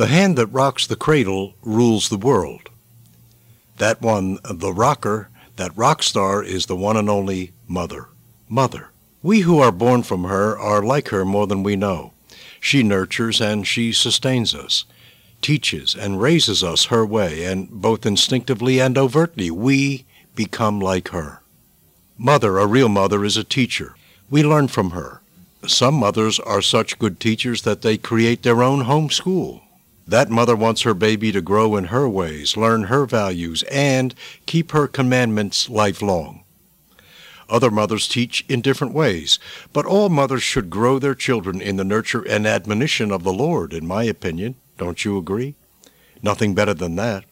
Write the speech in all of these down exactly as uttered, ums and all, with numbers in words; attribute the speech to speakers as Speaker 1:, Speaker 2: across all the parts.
Speaker 1: The hand that rocks the cradle rules the world. That one, the rocker, that rock star is the one and only mother. Mother. We who are born from her are like her more than we know. She nurtures and she sustains us, teaches and raises us her way, and both instinctively and overtly we become like her. Mother, a real mother, is a teacher. We learn from her. Some mothers are such good teachers that they create their own home school. That mother wants her baby to grow in her ways, learn her values, and keep her commandments lifelong. Other mothers teach in different ways, but all mothers should grow their children in the nurture and admonition of the Lord, in my opinion. Don't you agree? Nothing better than that.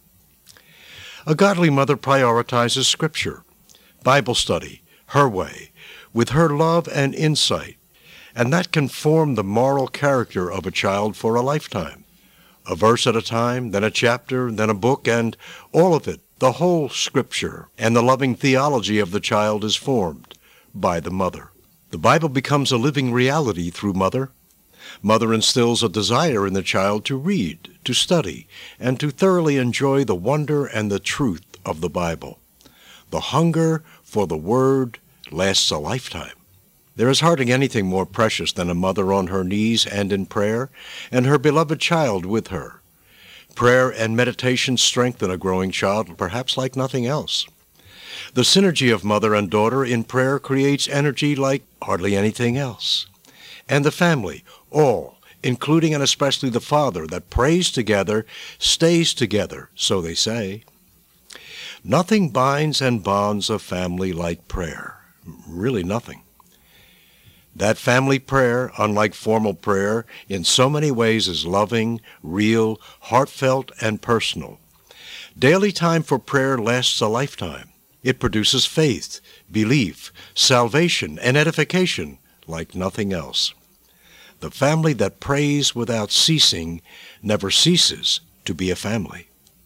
Speaker 1: A godly mother prioritizes Scripture, Bible study, her way, with her love and insight, and that can form the moral character of a child for a lifetime. A verse at a time, then a chapter, then a book, and all of it, the whole Scripture, and the loving theology of the child is formed by the mother. The Bible becomes a living reality through mother. Mother instills a desire in the child to read, to study, and to thoroughly enjoy the wonder and the truth of the Bible. The hunger for the Word lasts a lifetime. There is hardly anything more precious than a mother on her knees and in prayer, and her beloved child with her. Prayer and meditation strengthen a growing child, perhaps like nothing else. The synergy of mother and daughter in prayer creates energy like hardly anything else. And the family, all, including and especially the father, that prays together, stays together, so they say. Nothing binds and bonds a family like prayer. Really nothing. That family prayer, unlike formal prayer, in so many ways is loving, real, heartfelt, and personal. Daily time for prayer lasts a lifetime. It produces faith, belief, salvation, and edification like nothing else. The family that prays without ceasing never ceases to be a family.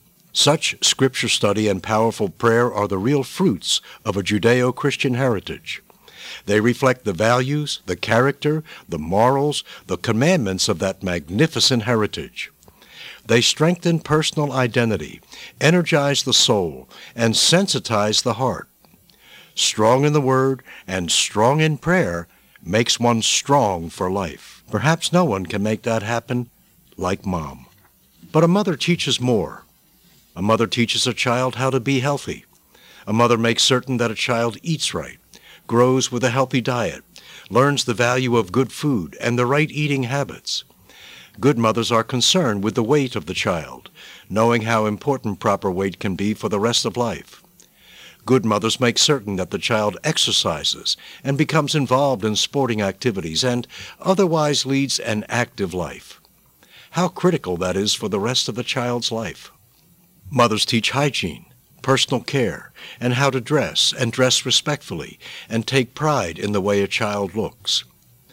Speaker 1: Such Scripture study and powerful prayer are the real fruits of a Judeo-Christian heritage. They reflect the values, the character, the morals, the commandments of that magnificent heritage. They strengthen personal identity, energize the soul, and sensitize the heart. Strong in the Word and strong in prayer makes one strong for life. Perhaps no one can make that happen like Mom. But a mother teaches more. A mother teaches a child how to be healthy. A mother makes certain that a child eats right, grows with a healthy diet, learns the value of good food and the right eating habits. Good mothers are concerned with the weight of the child, knowing how important proper weight can be for the rest of life. Good mothers make certain that the child exercises and becomes involved in sporting activities and otherwise leads an active life. How critical that is for the rest of the child's life. Mothers teach hygiene, personal care, and how to dress, and dress respectfully, and take pride in the way a child looks.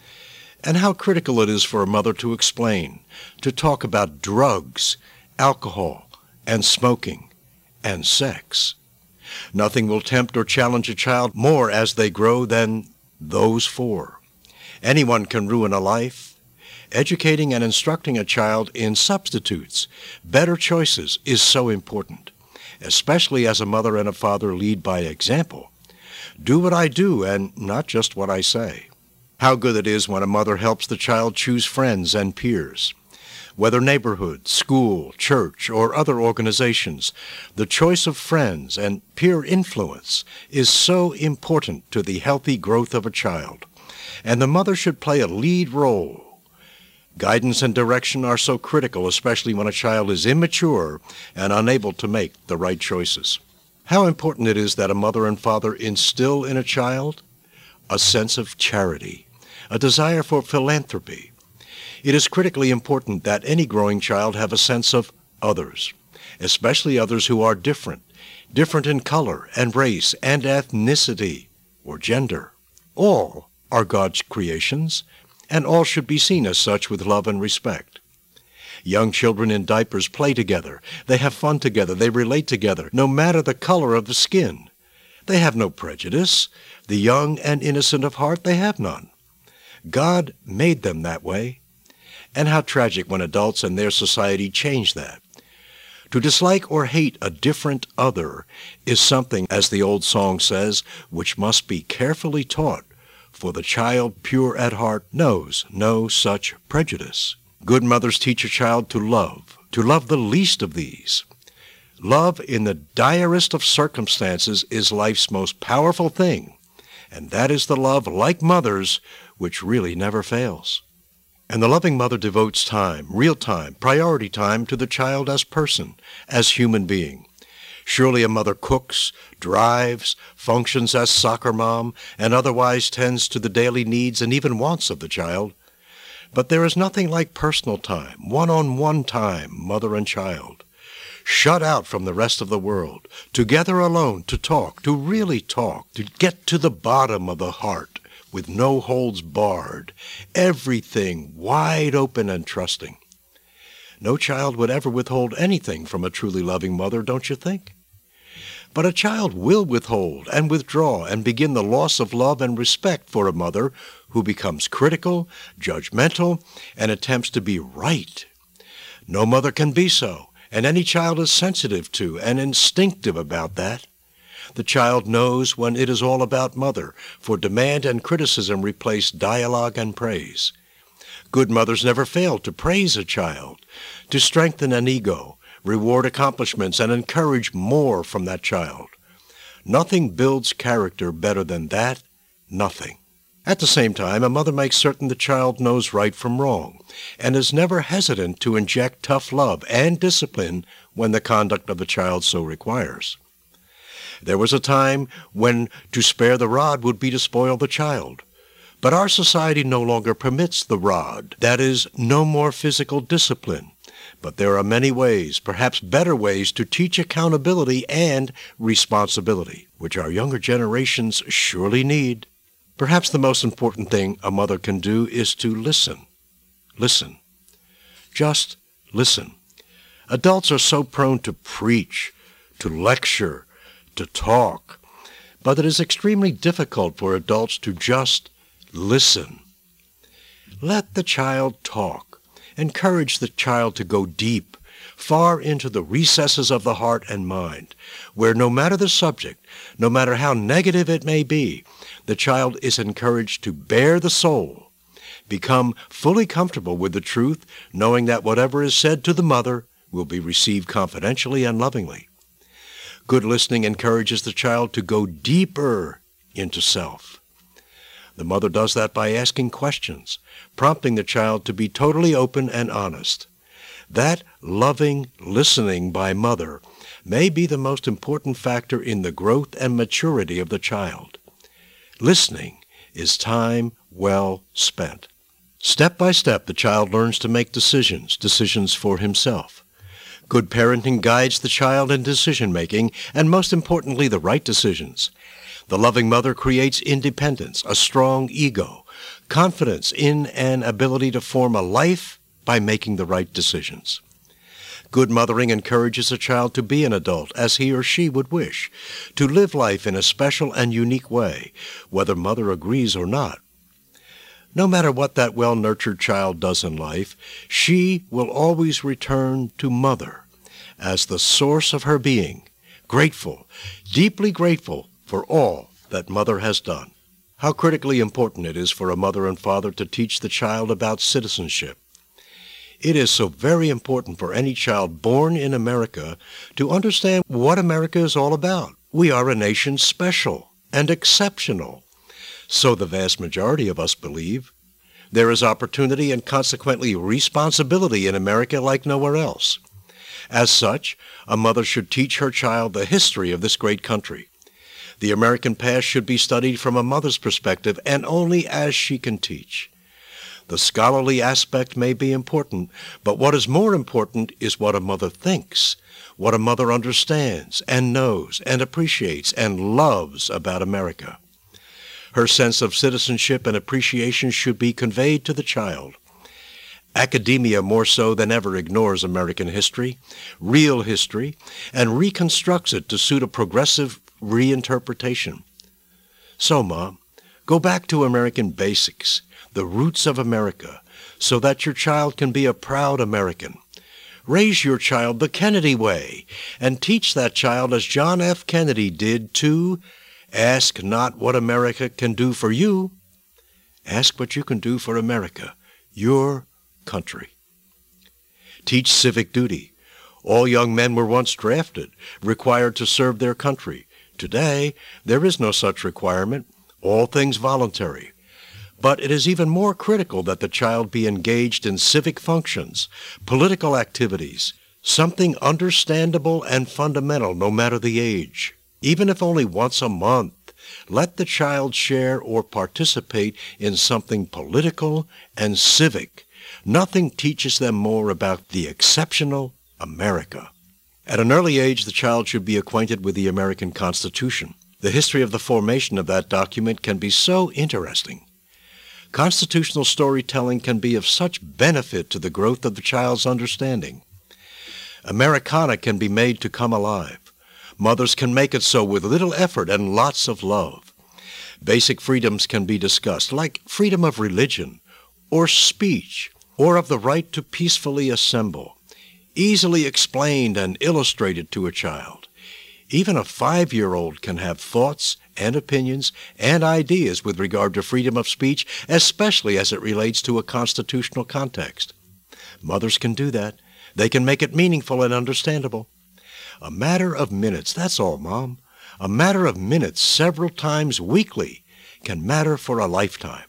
Speaker 1: And how critical it is for a mother to explain, to talk about drugs, alcohol, and smoking, and sex. Nothing will tempt or challenge a child more as they grow than those four. Anyone can ruin a life. Educating and instructing a child in substitutes, better choices, is so important, especially as a mother and a father lead by example. Do what I do and not just what I say. How good it is when a mother helps the child choose friends and peers. Whether neighborhood, school, church, or other organizations, the choice of friends and peer influence is so important to the healthy growth of a child, and the mother should play a lead role. Guidance and direction are so critical, especially when a child is immature and unable to make the right choices. How important it is that a mother and father instill in a child a sense of charity, a desire for philanthropy. It is critically important that any growing child have a sense of others, especially others who are different, different in color and race and ethnicity or gender. All are God's creations, and all should be seen as such with love and respect. Young children in diapers play together. They have fun together. They relate together, no matter the color of the skin. They have no prejudice. The young and innocent of heart, they have none. God made them that way. and how tragic when adults and their society change that. To dislike or hate a different other is something, as the old song says, which must be carefully taught, for the child pure at heart knows no such prejudice. Good mothers teach a child to love, to love the least of these. Love in the direst of circumstances is life's most powerful thing, and that is the love, like mothers, which really never fails. And the loving mother devotes time, real time, priority time to the child as person, as human being. Surely a mother cooks, drives, functions as soccer mom, and otherwise tends to the daily needs and even wants of the child. But there is nothing like personal time, one-on-one time, mother and child. Shut out from the rest of the world, together alone to talk, to really talk, to get to the bottom of the heart, with no holds barred, everything wide open and trusting. No child would ever withhold anything from a truly loving mother, don't you think? But a child will withhold and withdraw and begin the loss of love and respect for a mother who becomes critical, judgmental, and attempts to be right. No mother can be so, and any child is sensitive to and instinctive about that. The child knows when it is all about mother, for demand and criticism replace dialogue and praise. Good mothers never fail to praise a child, to strengthen an ego, reward accomplishments, and encourage more from that child. Nothing builds character better than that, nothing. At the same time, a mother makes certain the child knows right from wrong, and is never hesitant to inject tough love and discipline when the conduct of the child so requires. There was a time when to spare the rod would be to spoil the child. But our society no longer permits the rod. That is, no more physical discipline. But there are many ways, perhaps better ways, to teach accountability and responsibility, which our younger generations surely need. Perhaps the most important thing a mother can do is to listen. Listen. Just listen. Adults are so prone to preach, to lecture, to talk, but it is extremely difficult for adults to just listen. Let the child talk. Encourage the child to go deep, far into the recesses of the heart and mind, where no matter the subject, no matter how negative it may be, the child is encouraged to bare the soul, become fully comfortable with the truth, knowing that whatever is said to the mother will be received confidentially and lovingly. Good listening encourages the child to go deeper into self. The mother does that by asking questions, prompting the child to be totally open and honest. That loving listening by mother may be the most important factor in the growth and maturity of the child. Listening is time well spent. Step by step, the child learns to make decisions, decisions for himself. Good parenting guides the child in decision-making, and most importantly, the right decisions. The loving mother creates independence, a strong ego, confidence in an ability to form a life by making the right decisions. Good mothering encourages a child to be an adult as he or she would wish, to live life in a special and unique way, whether mother agrees or not. No matter what that well-nurtured child does in life, she will always return to mother as the source of her being, grateful, deeply grateful for all that mother has done. How critically important it is for a mother and father to teach the child about citizenship. It is so very important for any child born in America to understand what America is all about. We are a nation special and exceptional. So the vast majority of us believe. There is opportunity and consequently responsibility in America like nowhere else. As such, a mother should teach her child the history of this great country. The American past should be studied from a mother's perspective and only as she can teach. The scholarly aspect may be important, but what is more important is what a mother thinks, what a mother understands and knows and appreciates and loves about America. Her sense of citizenship and appreciation should be conveyed to the child. Academia more so than ever ignores American history, real history, and reconstructs it to suit a progressive reinterpretation. So, Ma, go back to American basics, the roots of America, so that your child can be a proud American. Raise your child the Kennedy way, and teach that child as John F. Kennedy did to ask not what America can do for you, ask what you can do for America, your country. Teach civic duty. All young men were once drafted, required to serve their country. Today, there is no such requirement, all things voluntary. But it is even more critical that the child be engaged in civic functions, political activities, something understandable and fundamental no matter the age. Even if only once a month, let the child share or participate in something political and civic. Nothing teaches them more about the exceptional America. At an early age, the child should be acquainted with the American Constitution. The history of the formation of that document can be so interesting. Constitutional storytelling can be of such benefit to the growth of the child's understanding. Americana can be made to come alive. Mothers can make it so with little effort and lots of love. Basic freedoms can be discussed, like freedom of religion, or speech, or of the right to peacefully assemble, easily explained and illustrated to a child. Even a five-year-old can have thoughts and opinions and ideas with regard to freedom of speech, especially as it relates to a constitutional context. Mothers can do that. They can make it meaningful and understandable. A matter of minutes, that's all, Mom. A matter of minutes several times weekly can matter for a lifetime.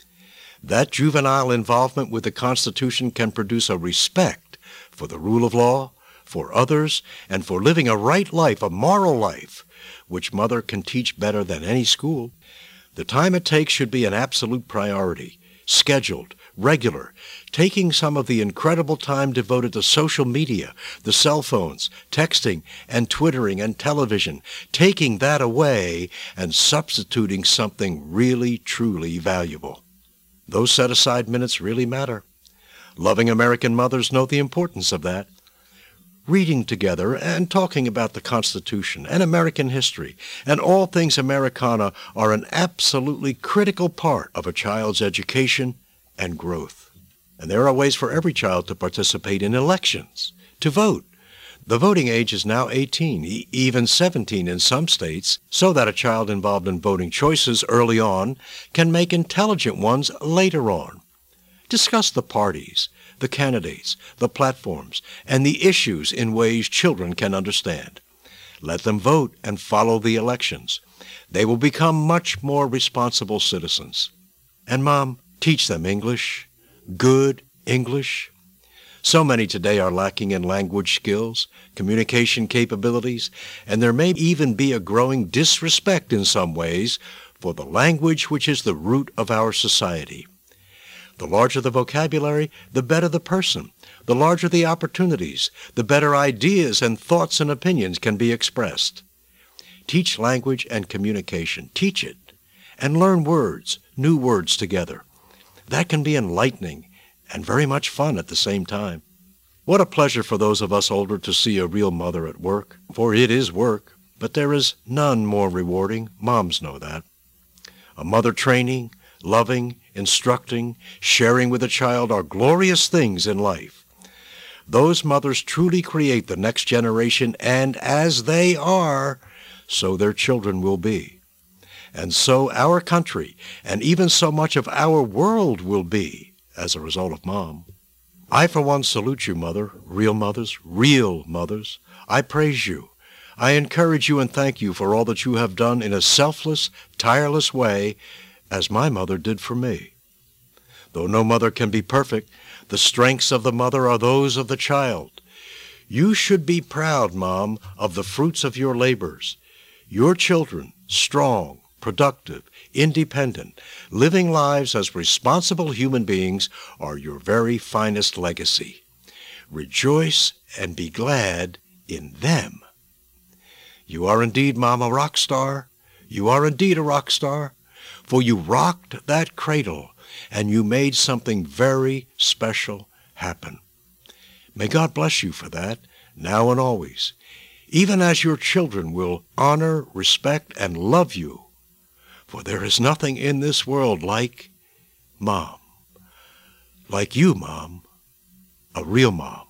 Speaker 1: That juvenile involvement with the Constitution can produce a respect for the rule of law, for others, and for living a right life, a moral life, which mother can teach better than any school. The time it takes should be an absolute priority, scheduled, regular, taking some of the incredible time devoted to social media, the cell phones, texting, and twittering and television, taking that away and substituting something really, truly valuable. Those set-aside minutes really matter. Loving American mothers know the importance of that. Reading together and talking about the Constitution and American history and all things Americana are an absolutely critical part of a child's education and growth. And there are ways for every child to participate in elections, to vote. The voting age is now eighteen, e- even seventeen in some states, so that a child involved in voting choices early on can make intelligent ones later on. Discuss the parties, the candidates, the platforms, and the issues in ways children can understand. Let them vote and follow the elections. They will become much more responsible citizens. And Mom, teach them English, good English. So many today are lacking in language skills, communication capabilities, and there may even be a growing disrespect in some ways for the language which is the root of our society. The larger the vocabulary, the better the person. The larger the opportunities, the better ideas and thoughts and opinions can be expressed. Teach language and communication. Teach it. And learn words, new words together. That can be enlightening and very much fun at the same time. What a pleasure for those of us older to see a real mother at work. For it is work, but there is none more rewarding. Moms know that. A mother training, loving, instructing, sharing with a child are glorious things in life. Those mothers truly create the next generation, and as they are, so their children will be. And so our country, and even so much of our world will be, as a result of Mom. I, for one, salute you, Mother, real mothers, real mothers. I praise you. I encourage you and thank you for all that you have done in a selfless, tireless way, as my mother did for me. Though no mother can be perfect, the strengths of the mother are those of the child. You should be proud, Mom, of the fruits of your labors. Your children, strong, productive, independent, living lives as responsible human beings, are your very finest legacy. Rejoice and be glad in them. You are indeed, Mom, a rock star. You are indeed a rock star, for you rocked that cradle and you made something very special happen. May God bless you for that, now and always, even as your children will honor, respect, and love you. For there is nothing in this world like Mom. Like you, Mom. A real mom.